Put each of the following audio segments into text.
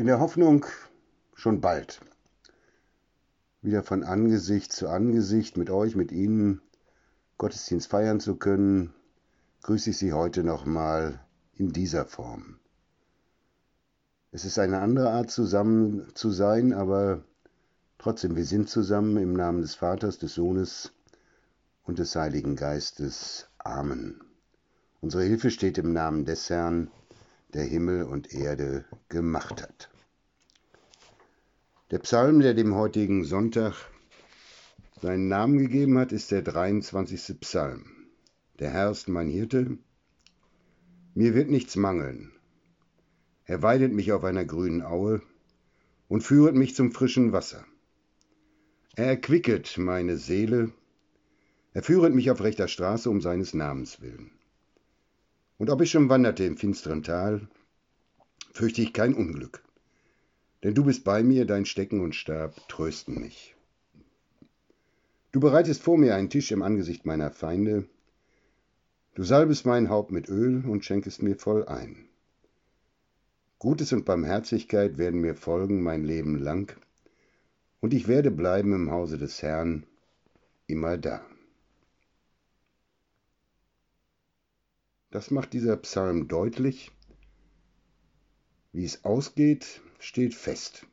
In der Hoffnung, schon bald wieder von Angesicht zu Angesicht mit euch, mit Ihnen Gottesdienst feiern zu können, grüße ich Sie heute nochmal in dieser Form. Es ist eine andere Art, zusammen zu sein, aber trotzdem, wir sind zusammen im Namen des Vaters, des Sohnes und des Heiligen Geistes. Amen. Unsere Hilfe steht im Namen des Herrn, der Himmel und Erde gemacht hat. Der Psalm, der dem heutigen Sonntag seinen Namen gegeben hat, ist der 23. Psalm. Der Herr ist mein Hirte, mir wird nichts mangeln. Er weidet mich auf einer grünen Aue und führet mich zum frischen Wasser. Er erquicket meine Seele, er führet mich auf rechter Straße um seines Namens willen. Und ob ich schon wanderte im finsteren Tal, fürchte ich kein Unglück, denn du bist bei mir, dein Stecken und Stab trösten mich. Du bereitest vor mir einen Tisch im Angesicht meiner Feinde, du salbest mein Haupt mit Öl und schenkest mir voll ein. Gutes und Barmherzigkeit werden mir folgen mein Leben lang, und ich werde bleiben im Hause des Herrn immer da. Das macht dieser Psalm deutlich. Wie es ausgeht, steht fest.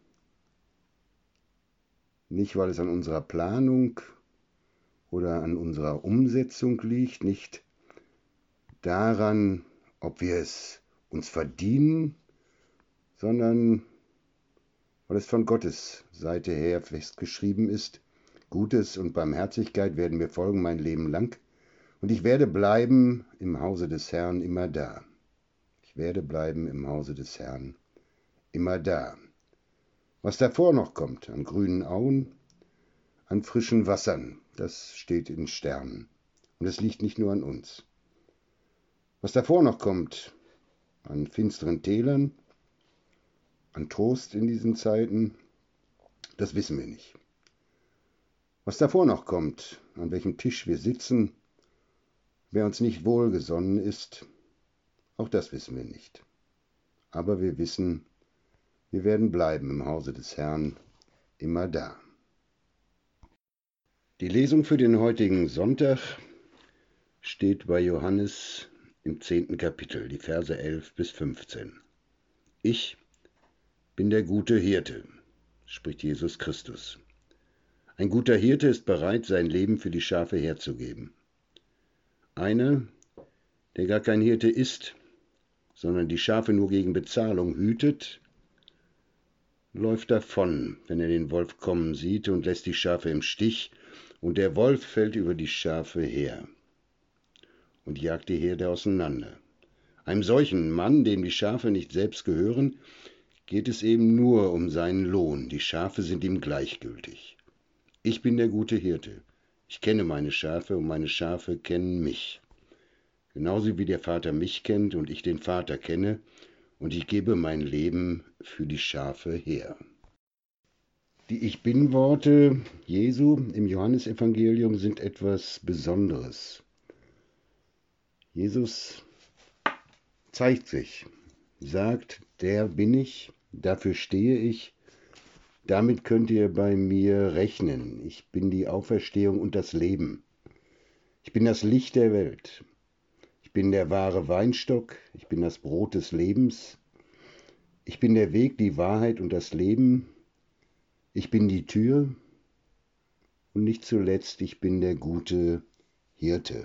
Nicht, weil es an unserer Planung oder an unserer Umsetzung liegt, nicht daran, ob wir es uns verdienen, sondern weil es von Gottes Seite her festgeschrieben ist, Gutes und Barmherzigkeit werden mir folgen mein Leben lang, und ich werde bleiben im Hause des Herrn immer da. Ich werde bleiben im Hause des Herrn immer da. Was davor noch kommt, an grünen Auen, an frischen Wassern, das steht in Sternen. Und es liegt nicht nur an uns. Was davor noch kommt, an finsteren Tälern, an Trost in diesen Zeiten, das wissen wir nicht. Was davor noch kommt, an welchem Tisch wir sitzen, wer uns nicht wohlgesonnen ist, auch das wissen wir nicht. Aber wir wissen, wir werden bleiben im Hause des Herrn immer da. Die Lesung für den heutigen Sonntag steht bei Johannes im 10. Kapitel, die Verse 11 bis 15. Ich bin der gute Hirte, spricht Jesus Christus. Ein guter Hirte ist bereit, sein Leben für die Schafe herzugeben. Einer, der gar kein Hirte ist, sondern die Schafe nur gegen Bezahlung hütet, läuft davon, wenn er den Wolf kommen sieht, und lässt die Schafe im Stich, und der Wolf fällt über die Schafe her und jagt die Herde auseinander. Einem solchen Mann, dem die Schafe nicht selbst gehören, geht es eben nur um seinen Lohn. Die Schafe sind ihm gleichgültig. Ich bin der gute Hirte. Ich kenne meine Schafe und meine Schafe kennen mich. Genauso wie der Vater mich kennt und ich den Vater kenne, und ich gebe mein Leben für die Schafe her. Die Ich-Bin-Worte Jesu im Johannesevangelium sind etwas Besonderes. Jesus zeigt sich, sagt, der bin ich, dafür stehe ich, damit könnt ihr bei mir rechnen. Ich bin die Auferstehung und das Leben. Ich bin das Licht der Welt. Ich bin der wahre Weinstock. Ich bin das Brot des Lebens. Ich bin der Weg, die Wahrheit und das Leben. Ich bin die Tür. Und nicht zuletzt, ich bin der gute Hirte.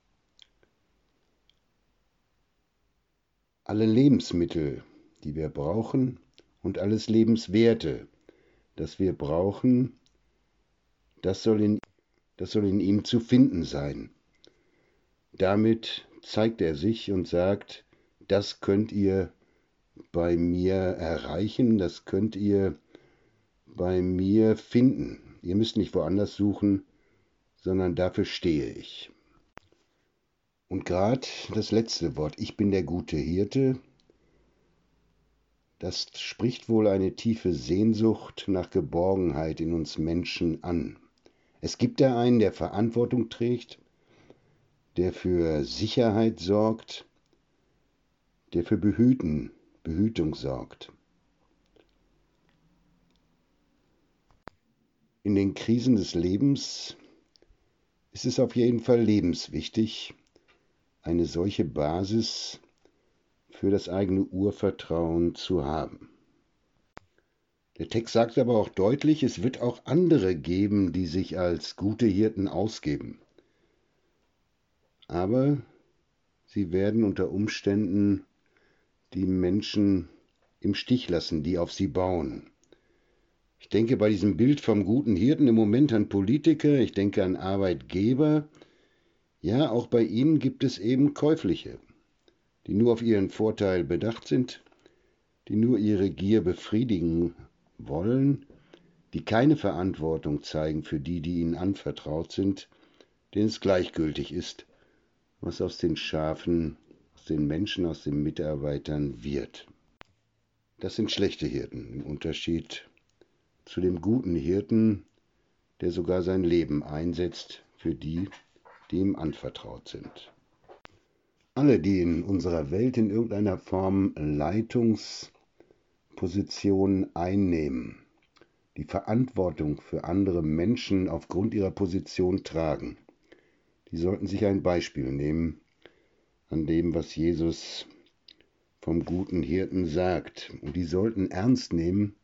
Alle Lebensmittel, die wir brauchen, und alles Lebenswerte, das wir brauchen, das soll in ihm zu finden sein. Damit zeigt er sich und sagt, das könnt ihr bei mir erreichen, das könnt ihr bei mir finden. Ihr müsst nicht woanders suchen, sondern dafür stehe ich. Und gerade das letzte Wort, ich bin der gute Hirte, das spricht wohl eine tiefe Sehnsucht nach Geborgenheit in uns Menschen an. Es gibt da einen, der Verantwortung trägt, der für Sicherheit sorgt, der für Behütung sorgt. in den Krisen des Lebens ist es auf jeden Fall lebenswichtig, eine solche Basis für das eigene Urvertrauen zu haben. Der Text sagt aber auch deutlich, es wird auch andere geben, die sich als gute Hirten ausgeben. Aber sie werden unter Umständen die Menschen im Stich lassen, die auf sie bauen. Ich denke bei diesem Bild vom guten Hirten im Moment an Politiker, ich denke an Arbeitgeber. Ja, auch bei ihnen gibt es eben Käufliche, die nur auf ihren Vorteil bedacht sind, die nur ihre Gier befriedigen wollen, die keine Verantwortung zeigen für die, die ihnen anvertraut sind, denen es gleichgültig ist, was aus den Schafen, aus den Menschen, aus den Mitarbeitern wird. Das sind schlechte Hirten, im Unterschied zu dem guten Hirten, der sogar sein Leben einsetzt für die, die ihm anvertraut sind. Alle, die in unserer Welt in irgendeiner Form Leitungspositionen einnehmen, die Verantwortung für andere Menschen aufgrund ihrer Position tragen, die sollten sich ein Beispiel nehmen an dem, was Jesus vom guten Hirten sagt. Und die sollten ernst nehmen,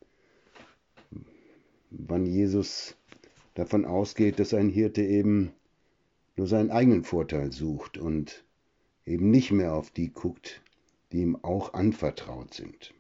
wann Jesus davon ausgeht, dass ein Hirte eben nur seinen eigenen Vorteil sucht und eben nicht mehr auf die guckt, die ihm auch anvertraut sind.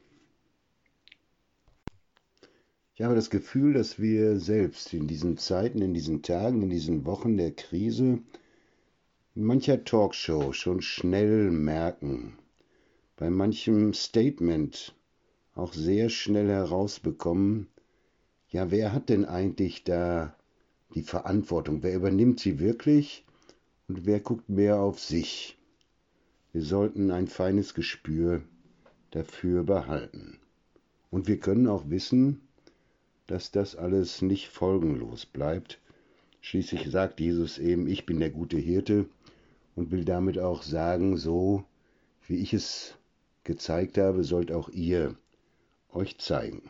Ich habe das Gefühl, dass wir selbst in diesen Zeiten, in diesen Tagen, in diesen Wochen der Krise in mancher Talkshow schon schnell merken, bei manchem Statement auch sehr schnell herausbekommen, ja, wer hat denn eigentlich da die Verantwortung? Wer übernimmt sie wirklich und wer guckt mehr auf sich? Wir sollten ein feines Gespür dafür behalten. Und wir können auch wissen, dass das alles nicht folgenlos bleibt. Schließlich sagt Jesus eben, ich bin der gute Hirte und will damit auch sagen, so wie ich es gezeigt habe, sollt auch ihr euch zeigen.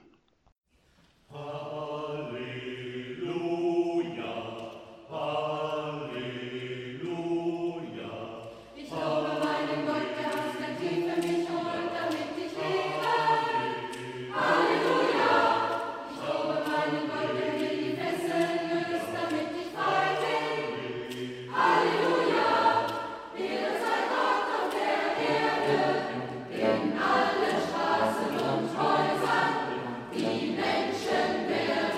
In allen Straßen und Häusern, die Menschen werden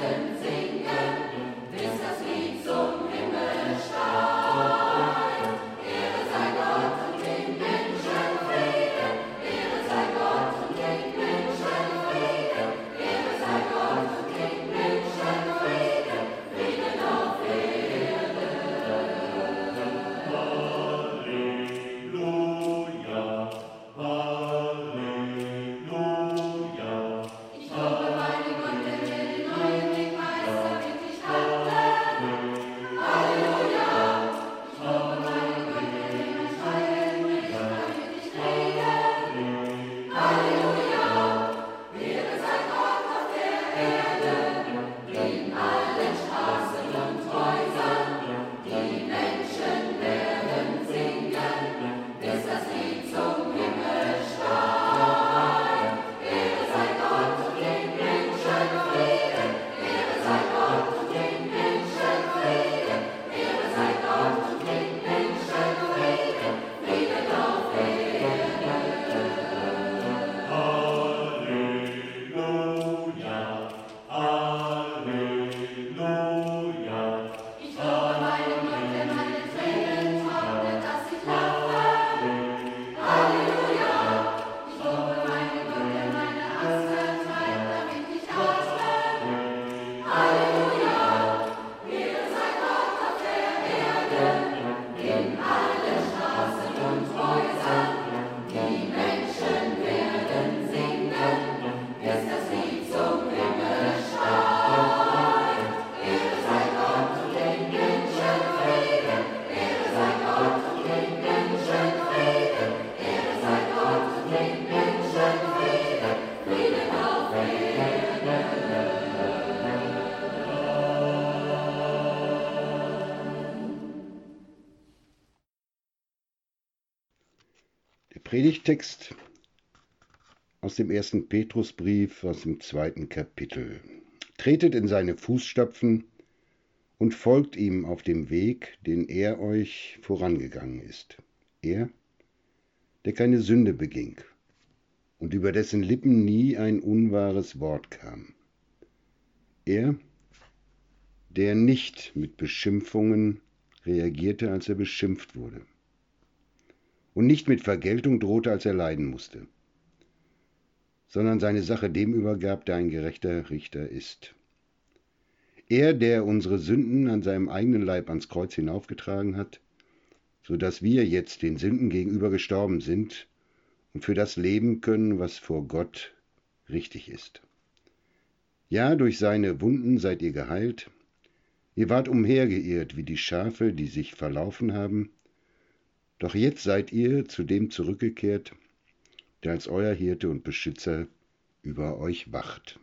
Predigttext aus dem 1. Petrusbrief aus dem 2. Kapitel. Tretet in seine Fußstapfen und folgt ihm auf dem Weg, den er euch vorangegangen ist. Er, der keine Sünde beging und über dessen Lippen nie ein unwahres Wort kam. Er, der nicht mit Beschimpfungen reagierte, als er beschimpft wurde, und nicht mit Vergeltung drohte, als er leiden musste, sondern seine Sache dem übergab, der ein gerechter Richter ist. Er, der unsere Sünden an seinem eigenen Leib ans Kreuz hinaufgetragen hat, so dass wir jetzt den Sünden gegenüber gestorben sind und für das leben können, was vor Gott richtig ist. Ja, durch seine Wunden seid ihr geheilt. Ihr wart umhergeirrt wie die Schafe, die sich verlaufen haben. Doch jetzt seid ihr zu dem zurückgekehrt, der als euer Hirte und Beschützer über euch wacht.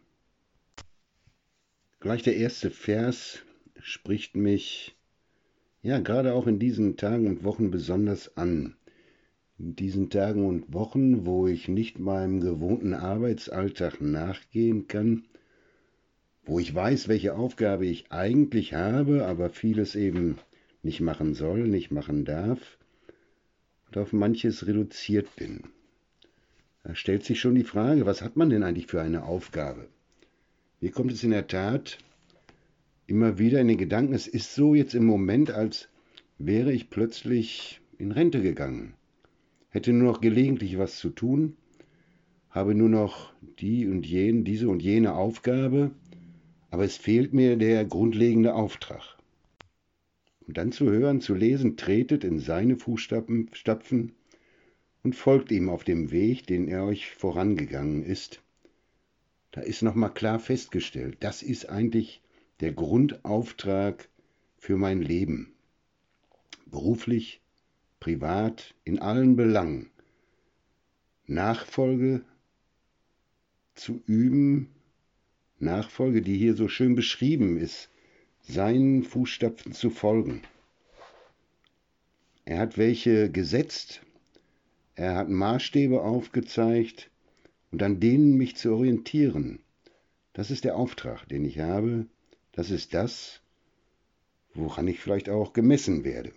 Gleich der erste Vers spricht mich, ja, gerade auch in diesen Tagen und Wochen besonders an. In diesen Tagen und Wochen, wo ich nicht meinem gewohnten Arbeitsalltag nachgehen kann, wo ich weiß, welche Aufgabe ich eigentlich habe, aber vieles eben nicht machen soll, nicht machen darf und auf manches reduziert bin. Da stellt sich schon die Frage, was hat man denn eigentlich für eine Aufgabe? Mir kommt es in der Tat immer wieder in den Gedanken, es ist so jetzt im Moment, als wäre ich plötzlich in Rente gegangen, hätte nur noch gelegentlich was zu tun, habe nur noch diese und jene Aufgabe, aber es fehlt mir der grundlegende Auftrag. Und dann zu hören, zu lesen, tretet in seine Fußstapfen und folgt ihm auf dem Weg, den er euch vorangegangen ist. Da ist nochmal klar festgestellt, das ist eigentlich der Grundauftrag für mein Leben. Beruflich, privat, in allen Belangen. Nachfolge zu üben, Nachfolge, die hier so schön beschrieben ist, seinen Fußstapfen zu folgen. Er hat welche gesetzt, er hat Maßstäbe aufgezeigt und an denen mich zu orientieren. Das ist der Auftrag, den ich habe, das ist das, woran ich vielleicht auch gemessen werde.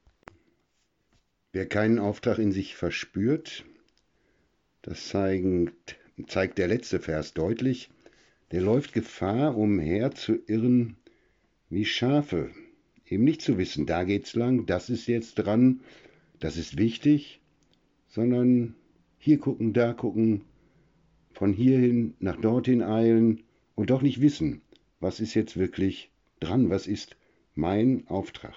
Wer keinen Auftrag in sich verspürt, das zeigt der letzte Vers deutlich, der läuft Gefahr, umher zu irren wie Schafe. Eben nicht zu wissen, da geht's lang, das ist jetzt dran, das ist wichtig, sondern hier gucken, da gucken, von hierhin nach dorthin eilen und doch nicht wissen, was ist jetzt wirklich dran, was ist mein Auftrag.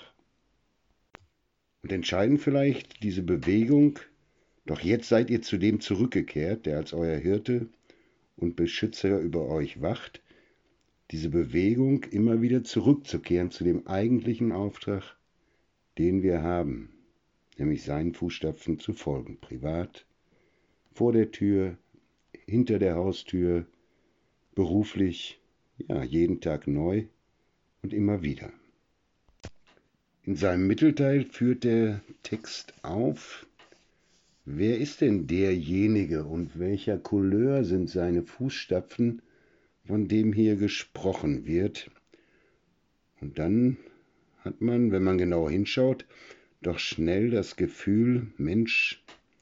Und entscheidend vielleicht diese Bewegung, doch jetzt seid ihr zu dem zurückgekehrt, der als euer Hirte und Beschützer über euch wacht, diese Bewegung immer wieder zurückzukehren zu dem eigentlichen Auftrag, den wir haben, nämlich seinen Fußstapfen zu folgen, privat, vor der Tür, hinter der Haustür, beruflich, ja, jeden Tag neu und immer wieder. In seinem Mittelteil führt der Text auf, wer ist denn derjenige und welcher Couleur sind seine Fußstapfen, von dem hier gesprochen wird? Und dann hat man, wenn man genau hinschaut, doch schnell das Gefühl, Mensch,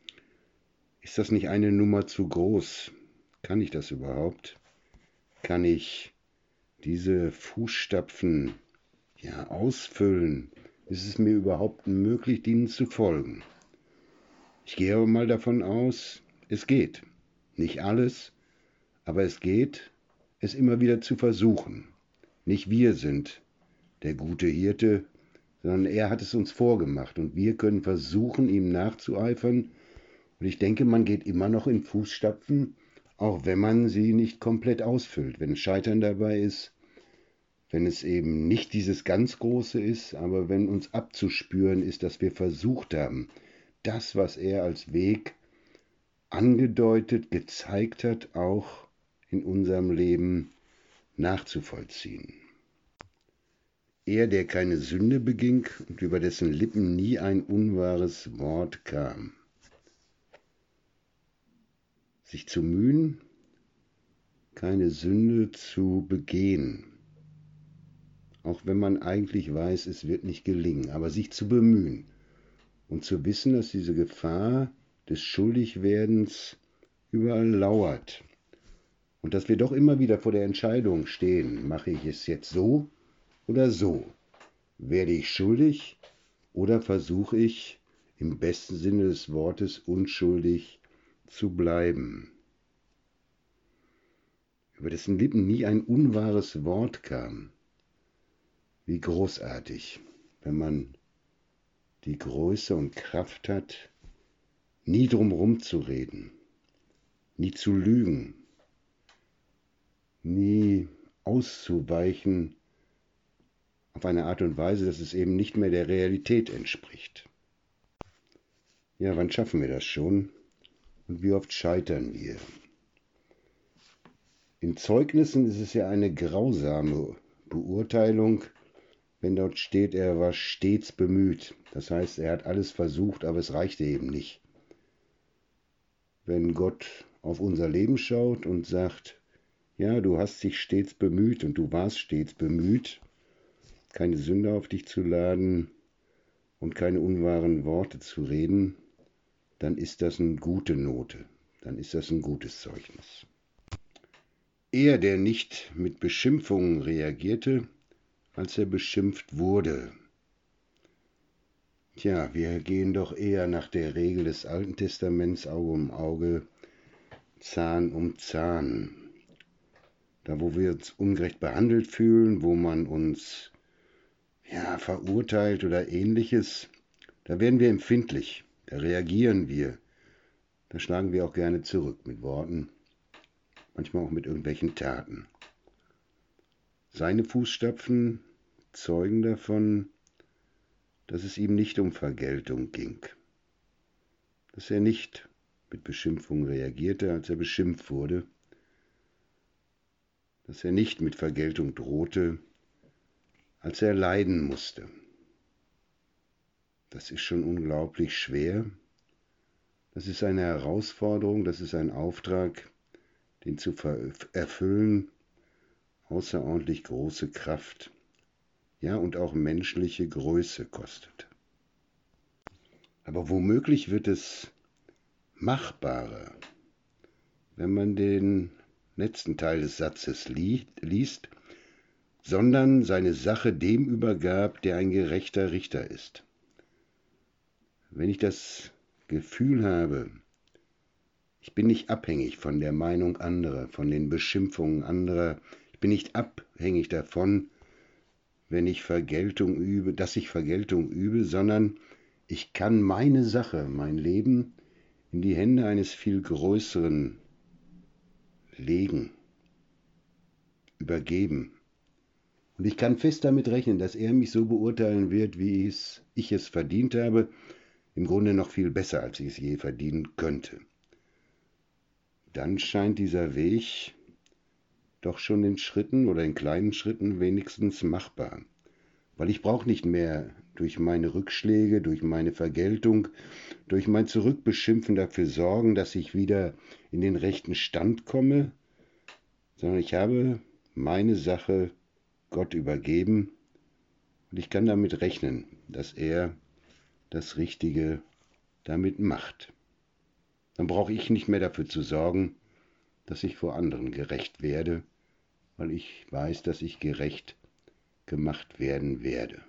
ist das nicht eine Nummer zu groß? Kann ich das überhaupt? Kann ich diese Fußstapfen ausfüllen? Ist es mir überhaupt möglich, ihnen zu folgen? Ich gehe aber mal davon aus, es geht. Nicht alles, aber es geht, es immer wieder zu versuchen. Nicht wir sind der gute Hirte, sondern er hat es uns vorgemacht und wir können versuchen, ihm nachzueifern. Und ich denke, man geht immer noch in Fußstapfen, auch wenn man sie nicht komplett ausfüllt. Wenn Scheitern dabei ist, wenn es eben nicht dieses ganz Große ist, aber wenn uns abzuspüren ist, dass wir versucht haben, das, was er als Weg angedeutet, gezeigt hat, auch in unserem Leben nachzuvollziehen. Er, der keine Sünde beging und über dessen Lippen nie ein unwahres Wort kam. sich zu mühen, keine Sünde zu begehen, auch wenn man eigentlich weiß, es wird nicht gelingen, aber sich zu bemühen und zu wissen, dass diese Gefahr des Schuldigwerdens überall lauert und dass wir doch immer wieder vor der Entscheidung stehen, mache ich es jetzt so oder so? Werde ich schuldig oder versuche ich im besten Sinne des Wortes unschuldig zu bleiben? Über dessen Lippen nie ein unwahres Wort kam. Wie großartig, wenn man die Größe und Kraft hat, nie drumherum zu reden, nie zu lügen, nie auszuweichen auf eine Art und Weise, dass es eben nicht mehr der Realität entspricht. Ja, wann schaffen wir das schon? Und wie oft scheitern wir? In Zeugnissen ist es ja eine grausame Beurteilung, wenn dort steht, er war stets bemüht. Das heißt, er hat alles versucht, aber es reichte eben nicht. Wenn Gott auf unser Leben schaut und sagt, ja, du hast dich stets bemüht und du warst stets bemüht, keine Sünde auf dich zu laden und keine unwahren Worte zu reden, dann ist das eine gute Note, dann ist das ein gutes Zeugnis. Er, der nicht mit Beschimpfungen reagierte, als er beschimpft wurde. Tja, wir gehen doch eher nach der Regel des Alten Testaments, Auge um Auge, Zahn um Zahn. Da, wo wir uns ungerecht behandelt fühlen, wo man uns verurteilt oder ähnliches, da werden wir empfindlich, da reagieren wir, da schlagen wir auch gerne zurück mit Worten, manchmal auch mit irgendwelchen Taten. Seine Fußstapfen zeugen davon, dass es ihm nicht um Vergeltung ging, dass er nicht mit Beschimpfung reagierte, als er beschimpft wurde, dass er nicht mit Vergeltung drohte, als er leiden musste. Das ist schon unglaublich schwer. Das ist eine Herausforderung, das ist ein Auftrag, den zu erfüllen, außerordentlich große Kraft, ja, und auch menschliche Größe kostet. Aber womöglich wird es machbarer, wenn man den letzten Teil des Satzes liest, sondern seine Sache dem übergab, der ein gerechter Richter ist. Wenn ich das Gefühl habe, ich bin nicht abhängig von der Meinung anderer, von den Beschimpfungen anderer, ich bin nicht abhängig davon, wenn ich Vergeltung übe, dass ich Vergeltung übe, sondern ich kann meine Sache, mein Leben in die Hände eines viel Größeren legen, übergeben. Und ich kann fest damit rechnen, dass er mich so beurteilen wird, wie ich es verdient habe, im Grunde noch viel besser, als ich es je verdienen könnte. Dann scheint dieser Weg doch schon in Schritten oder in kleinen Schritten wenigstens machbar. Weil ich brauche nicht mehr durch meine Rückschläge, durch meine Vergeltung, durch mein Zurückbeschimpfen dafür sorgen, dass ich wieder in den rechten Stand komme, sondern ich habe meine Sache Gott übergeben und ich kann damit rechnen, dass er das Richtige damit macht. Dann brauche ich nicht mehr dafür zu sorgen, dass ich vor anderen gerecht werde, weil ich weiß, dass ich gerecht gemacht werden werde.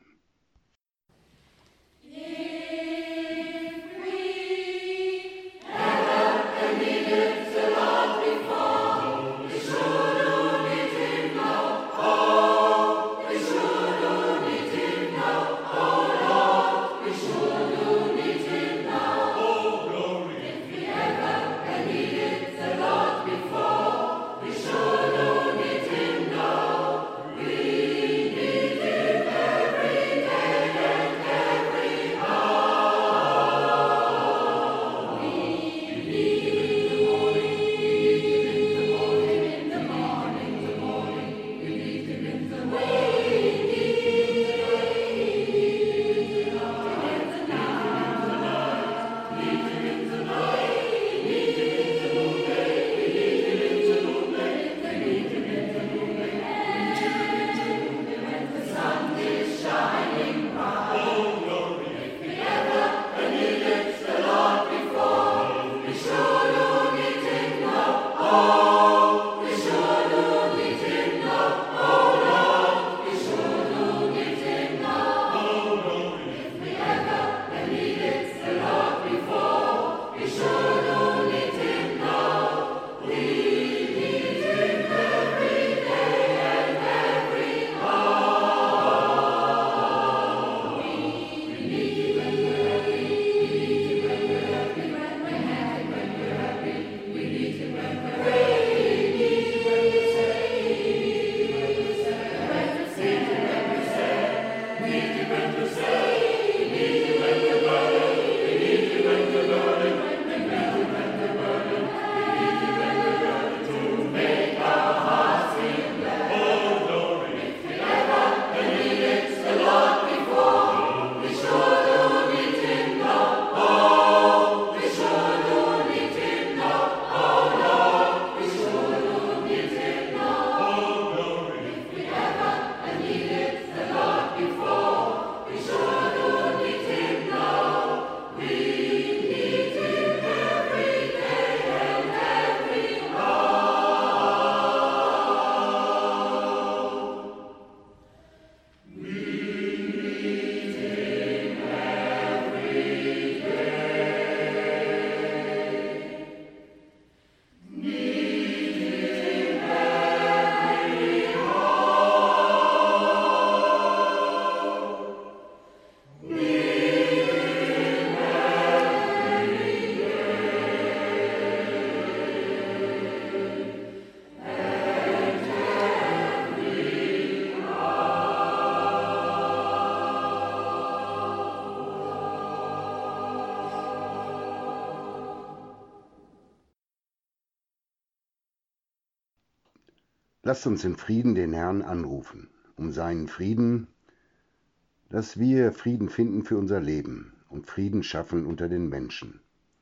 Lasst uns in Frieden den Herrn anrufen, um seinen Frieden, dass wir Frieden finden für unser Leben und Frieden schaffen unter den Menschen.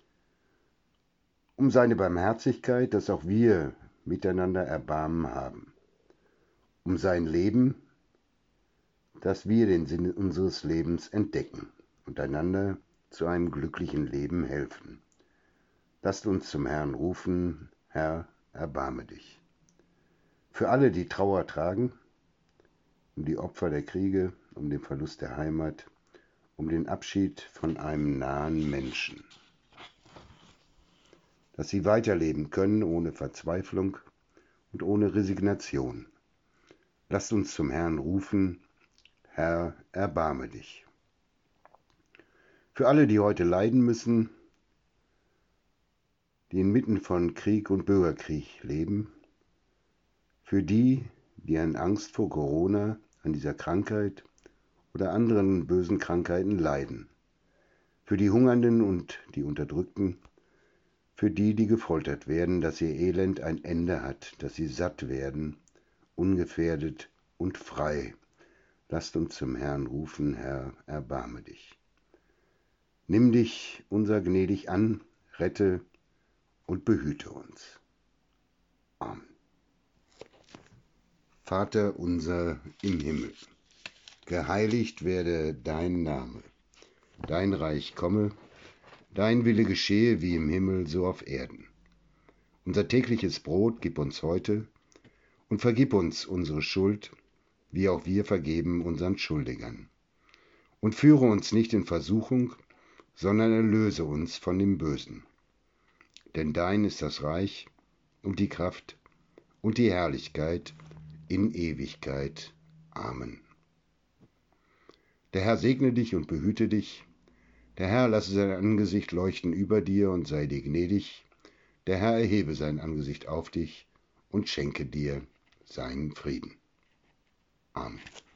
Um seine Barmherzigkeit, dass auch wir miteinander Erbarmen haben. Um sein Leben, dass wir den Sinn unseres Lebens entdecken und einander zu einem glücklichen Leben helfen. Lasst uns zum Herrn rufen, Herr, erbarme dich. Für alle, die Trauer tragen, um die Opfer der Kriege, um den Verlust der Heimat, um den Abschied von einem nahen Menschen. Dass sie weiterleben können ohne Verzweiflung und ohne Resignation. Lasst uns zum Herrn rufen, Herr, erbarme dich. Für alle, die heute leiden müssen, die inmitten von Krieg und Bürgerkrieg leben, für die, die an Angst vor Corona, an dieser Krankheit oder anderen bösen Krankheiten leiden, für die Hungernden und die Unterdrückten, für die, die gefoltert werden, dass ihr Elend ein Ende hat, dass sie satt werden, ungefährdet und frei. Lasst uns zum Herrn rufen, Herr, erbarme dich. Nimm dich unser gnädig an, rette und behüte uns. Amen. Vater unser im Himmel, geheiligt werde dein Name, dein Reich komme, dein Wille geschehe wie im Himmel so auf Erden. Unser tägliches Brot gib uns heute und vergib uns unsere Schuld, wie auch wir vergeben unseren Schuldigern. Und führe uns nicht in Versuchung, sondern erlöse uns von dem Bösen. Denn dein ist das Reich und die Kraft und die Herrlichkeit in Ewigkeit. Amen. Der Herr segne dich und behüte dich. Der Herr lasse sein Angesicht leuchten über dir und sei dir gnädig. Der Herr erhebe sein Angesicht auf dich und schenke dir seinen Frieden. Amen.